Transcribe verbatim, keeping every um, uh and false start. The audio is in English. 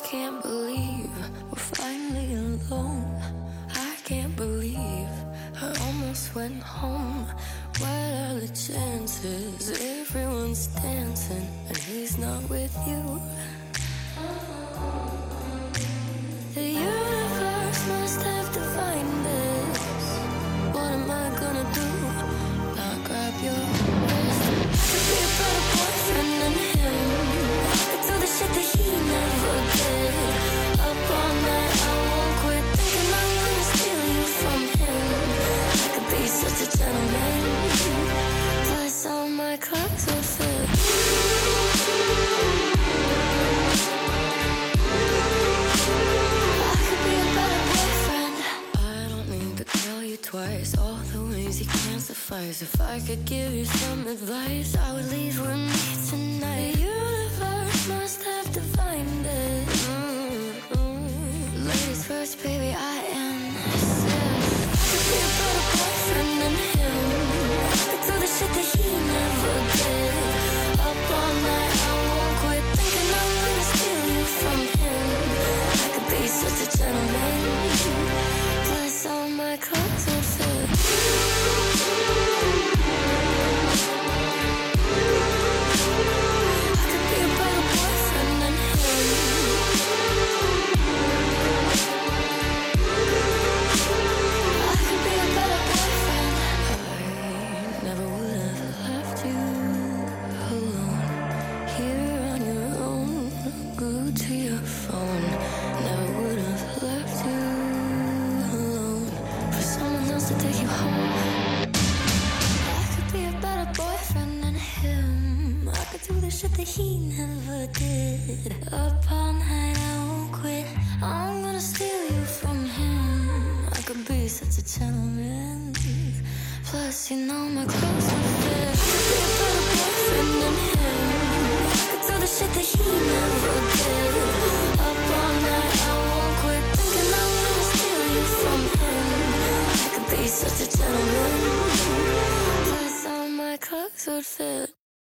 can't believe we're finally alone. I can't believe I almost went home. What are the chances? Everyone's dancing and he's not with you. The universe must have defined this. What am I gonna do? Not grab your wrist. I could be a better boyfriend than him. I could do the shit that he never did. Up all night, I won't quit thinking I'm gonna steal you from him. I could be such a gentleman. Plus all my clothes would fit. Twice, all the ways you can't suffice. If I could give you some advice, I would leave with me tonight. The universe must have defined it. Mm-hmm. Ladies first, baby, I am obsessed. I could be a better boyfriend than him. I could do the shit that he never did. Up all night, I won't quit thinking I'm gonna steal you from him. I could be such a gentleman. Plus all my clothes would fit. I could be a better boyfriend than him. I could be a better boyfriend. I never would have left you alone, here on your own, glued to your phone. Never would have left you to take you home. I could be a better boyfriend than him. I could do the shit that he never did. Up all night, I won't quit. I'm gonna steal you from him. I could be such a gentleman. Plus, you know my clothes would fit. I could be a better boyfriend than him. I could do the shit that he never did. Up all night, I won't quit thinking I'm gonna steal you from him. Be such a gentleman. Plus all my clothes would fit.